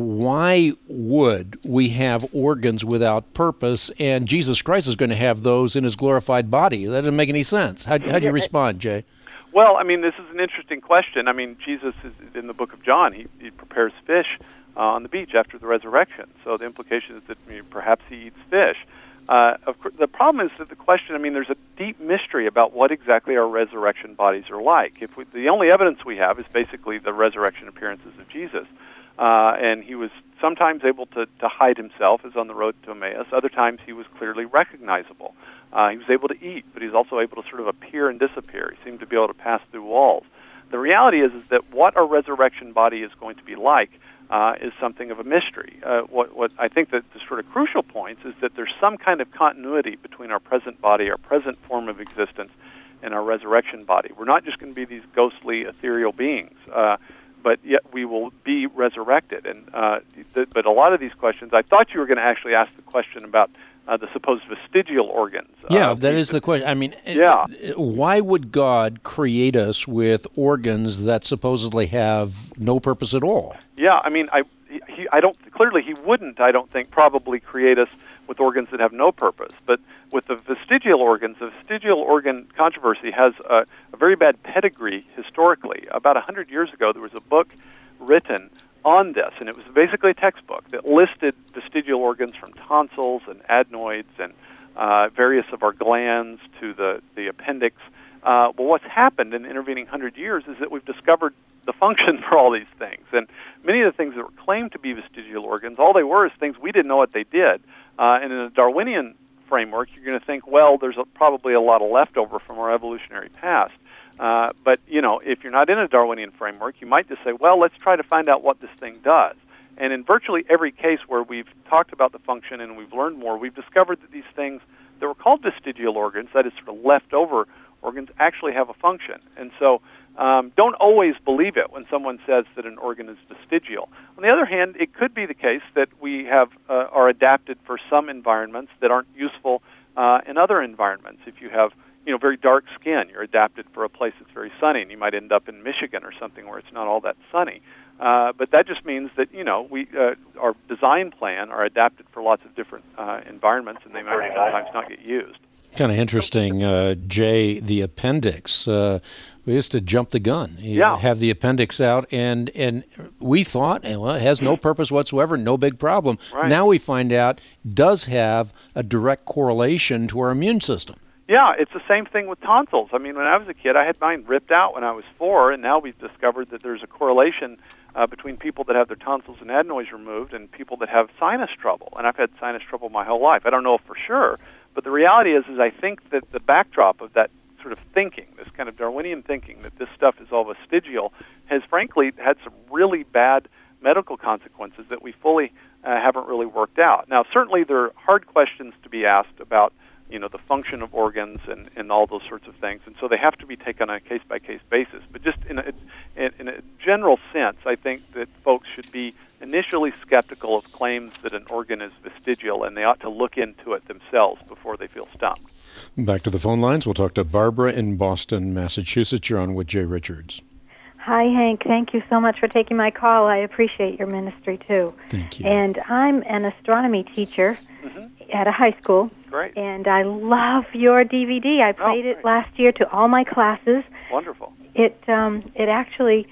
why would we have organs without purpose, and Jesus Christ is going to have those in his glorified body? That doesn't make any sense. How, how do you respond, Jay? Well, I mean, this is an interesting question. I mean, Jesus is in the book of John. He, he prepares fish uh, on the beach after the resurrection. So the implication is that I mean, perhaps he eats fish. Uh, of course, the problem is that the question, I mean, there's a deep mystery about what exactly our resurrection bodies are like. If we, the only evidence we have is basically the resurrection appearances of Jesus. Uh, and he was sometimes able to, to hide himself, as on the road to Emmaus. Other times he was clearly recognizable. Uh, he was able to eat, but he was also able to sort of appear and disappear. He seemed to be able to pass through walls. The reality is, is that what our resurrection body is going to be like uh, is something of a mystery. Uh, what, what I think that the sort of crucial points is that there's some kind of continuity between our present body, our present form of existence, and our resurrection body. We're not just going to be these ghostly, ethereal beings. Uh, but yet we will be resurrected. And uh, th- but a lot of these questions, I thought you were going to actually ask the question about uh, the supposed vestigial organs. Yeah, uh, that is the question. I mean, yeah. why would God create us with organs that supposedly have no purpose at all? Yeah, I mean, I he, I don't clearly he wouldn't. I don't think probably create us with organs that have no purpose, but with the vestigial organs, the vestigial organ controversy has a, a very bad pedigree historically. About one hundred years ago, there was a book written on this, and it was basically a textbook that listed vestigial organs from tonsils and adenoids and uh, various of our glands to the, the appendix. Uh, well, what's happened in the intervening one hundred years is that we've discovered the function for all these things. And many of the things that were claimed to be vestigial organs, all they were is things we didn't know what they did. Uh, and in a Darwinian framework, you're going to think, well, there's a, probably a lot of leftover from our evolutionary past. Uh, but, you know, if you're not in a Darwinian framework, you might just say, well, let's try to find out what this thing does. And in virtually every case where we've talked about the function and we've learned more, we've discovered that these things that were called vestigial organs, that is sort of leftover organs, actually have a function. And so um, don't always believe it when someone says that an organ is vestigial. On the other hand, it could be the case that we have uh, are adapted for some environments that aren't useful uh, in other environments. If you have you know, very dark skin, you're adapted for a place that's very sunny, and you might end up in Michigan or something where it's not all that sunny. Uh, but that just means that, you know, we uh, our design plan are adapted for lots of different uh, environments, and they might sometimes not get used. Kind of interesting, uh, Jay, the appendix. Uh, we used to jump the gun. You yeah. have the appendix out, and, and we thought, well, it has no purpose whatsoever, no big problem. Right. Now we find out it does have a direct correlation to our immune system. Yeah, it's the same thing with tonsils. I mean, when I was a kid, I had mine ripped out when I was four, and now we've discovered that there's a correlation uh, between people that have their tonsils and adenoids removed and people that have sinus trouble. And I've had sinus trouble my whole life. I don't know for sure, but the reality is, is I think that the backdrop of that sort of thinking, this kind of Darwinian thinking, that this stuff is all vestigial, has frankly had some really bad medical consequences that we fully uh, haven't really worked out. Now, certainly there are hard questions to be asked about you know, the function of organs and, and all those sorts of things. And so they have to be taken on a case-by-case basis. But just in a, in, in a general sense, I think that folks should be initially skeptical of claims that an organ is vestigial, and they ought to look into it themselves before they feel stumped. Back to the phone lines. We'll talk to Barbara in Boston, Massachusetts. You're on with Jay Richards. Hi, Hank. Thank you so much for taking my call. I appreciate your ministry, too. Thank you. And I'm an astronomy teacher mm-hmm. at a high school. Great. And I love your D V D. I played oh, it last year to all my classes. Wonderful. It um, it actually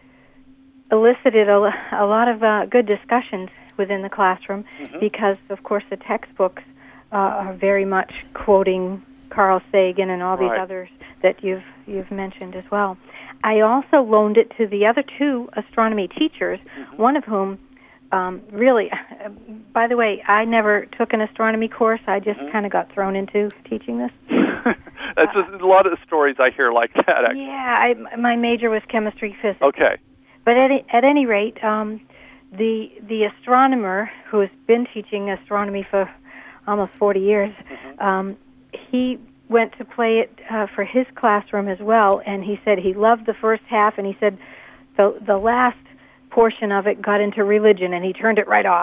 elicited a, a lot of uh, good discussions within the classroom mm-hmm. because, of course, the textbooks uh, are very much quoting Carl Sagan and all these right. others that you've you've mentioned as well. I also loaned it to the other two astronomy teachers, mm-hmm. one of whom um, really, uh, by the way, I never took an astronomy course. I just mm-hmm. kind of got thrown into teaching this. That's just a lot of stories I hear like that, actually. Yeah, I, my major was chemistry, physics. Okay. But at, at any rate, um, the the astronomer who has been teaching astronomy for almost forty years, mm-hmm. um, he went to play it uh, for his classroom as well, and he said he loved the first half, and he said the the last portion of it got into religion, and he turned it right off.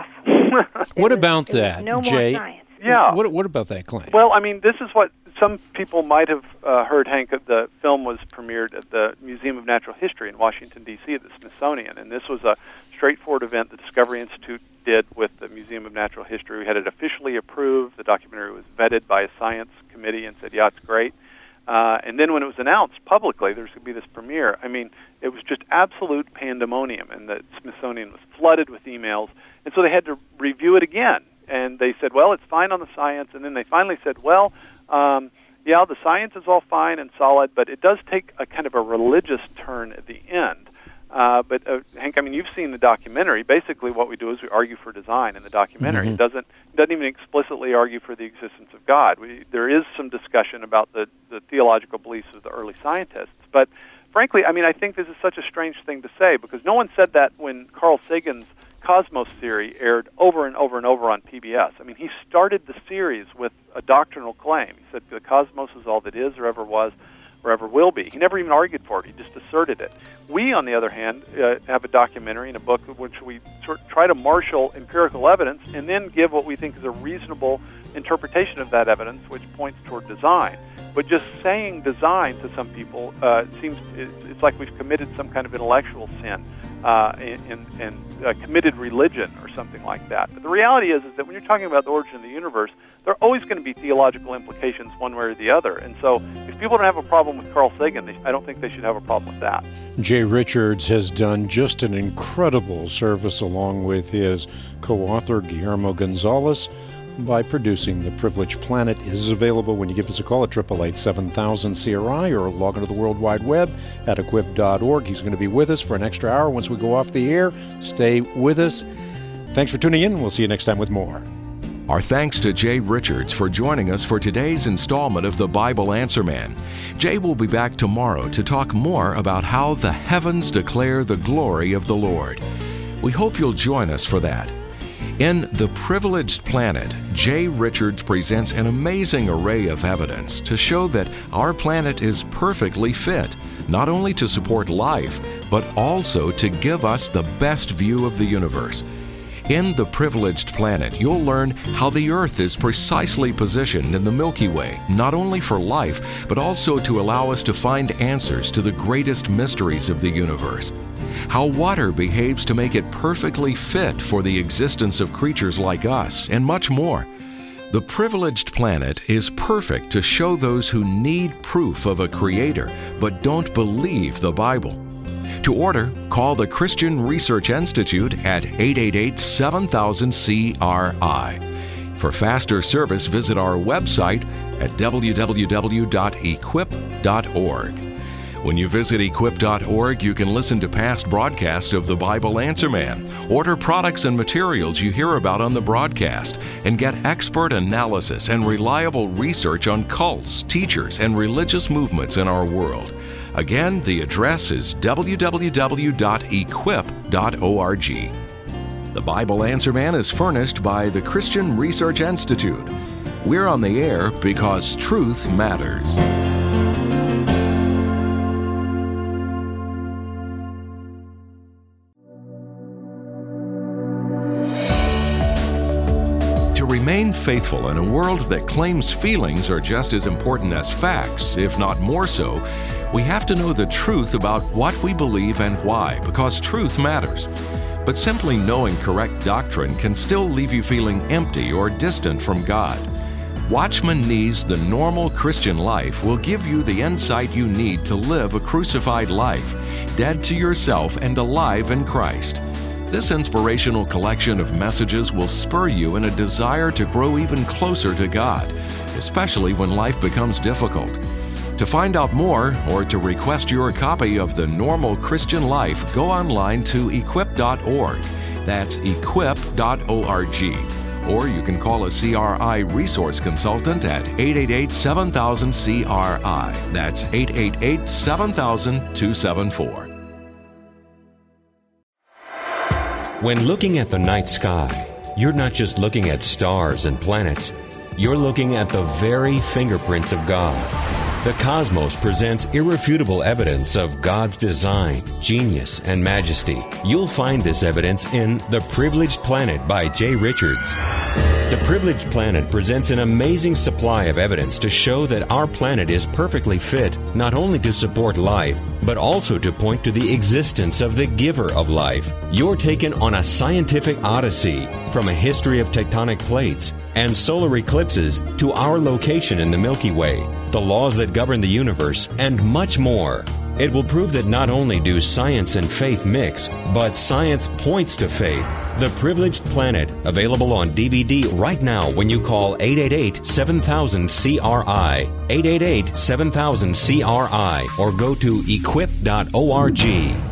What about that, no Jay? More science. Yeah. What, what about that claim? Well, I mean, this is what some people might have uh, heard, Hank. The film was premiered at the Museum of Natural History in Washington, D C at the Smithsonian, and this was a straightforward event the Discovery Institute did with the Museum of Natural History. We had it officially approved. The documentary was vetted by a science committee and said, yeah, it's great. Uh, and then when it was announced publicly there was going to be this premiere, I mean, it was just absolute pandemonium, and the Smithsonian was flooded with emails, and so they had to review it again. And they said, well, it's fine on the science. And then they finally said, well, um, yeah, the science is all fine and solid, but it does take a kind of a religious turn at the end. Uh, but, uh, Hank, I mean, you've seen the documentary. Basically what we do is we argue for design in the documentary. Mm-hmm. It doesn't it doesn't even explicitly argue for the existence of God. We, there is some discussion about the, the theological beliefs of the early scientists. But, frankly, I mean, I think this is such a strange thing to say, because no one said that when Carl Sagan's Cosmos theory aired over and over and over on P B S. I mean, he started the series with a doctrinal claim. He said the cosmos is all that is or ever was or ever will be. He never even argued for it. He just asserted it. We, on the other hand, uh, have a documentary and a book in which we sort of try to marshal empirical evidence and then give what we think is a reasonable interpretation of that evidence, which points toward design. But just saying design to some people uh, seems it's like we've committed some kind of intellectual sin. Uh, and, and uh, committed religion or something like that. But the reality is, is that when you're talking about the origin of the universe, there are always going to be theological implications one way or the other. And so if people don't have a problem with Carl Sagan, they, I don't think they should have a problem with that. Jay Richards has done just an incredible service along with his co-author, Guillermo Gonzalez, by producing The Privileged Planet. It is available when you give us a call at eight eight eight, seven thousand C R I or log into the World Wide Web at equip dot org. He's going to be with us for an extra hour once we go off the air. Stay with us. Thanks for tuning in. We'll see you next time with more. Our thanks to Jay Richards for joining us for today's installment of the Bible Answer Man. Jay will be back tomorrow to talk more about how the heavens declare the glory of the Lord. We hope you'll join us for that. In The Privileged Planet, Jay Richards presents an amazing array of evidence to show that our planet is perfectly fit, not only to support life, but also to give us the best view of the universe. In The Privileged Planet, you'll learn how the Earth is precisely positioned in the Milky Way, not only for life, but also to allow us to find answers to the greatest mysteries of the universe. How water behaves to make it perfectly fit for the existence of creatures like us, and much more. The Privileged Planet is perfect to show those who need proof of a creator, but don't believe the Bible. To order, call the Christian Research Institute at eight eight eight, seven thousand C R I. For faster service, visit our website at w w w dot equip dot org. When you visit equip dot org, you can listen to past broadcasts of the Bible Answer Man, order products and materials you hear about on the broadcast, and get expert analysis and reliable research on cults, teachers, and religious movements in our world. Again, the address is w w w dot equip dot org. The Bible Answer Man is furnished by the Christian Research Institute. We're on the air because truth matters. To remain faithful in a world that claims feelings are just as important as facts, if not more so, we have to know the truth about what we believe and why, because truth matters. But simply knowing correct doctrine can still leave you feeling empty or distant from God. Watchman Nee's The Normal Christian Life will give you the insight you need to live a crucified life, dead to yourself and alive in Christ. This inspirational collection of messages will spur you in a desire to grow even closer to God, especially when life becomes difficult. To find out more or to request your copy of The Normal Christian Life, go online to equip dot org. That's equip dot org. Or you can call a C R I resource consultant at eight eight eight, seven thousand C R I. That's eight eight eight, seven thousand, two seven four. When looking at the night sky, you're not just looking at stars and planets. You're looking at the very fingerprints of God. The cosmos presents irrefutable evidence of God's design, genius, and majesty. You'll find this evidence in The Privileged Planet by Jay Richards. The Privileged Planet presents an amazing supply of evidence to show that our planet is perfectly fit not only to support life, but also to point to the existence of the giver of life. You're taken on a scientific odyssey from a history of tectonic plates and solar eclipses to our location in the Milky Way, the laws that govern the universe, and much more. It will prove that not only do science and faith mix, but science points to faith. The Privileged Planet, available on D V D right now when you call eight eight eight, seven thousand, C R I, eight eight eight, seven thousand, C R I, or go to equip dot org.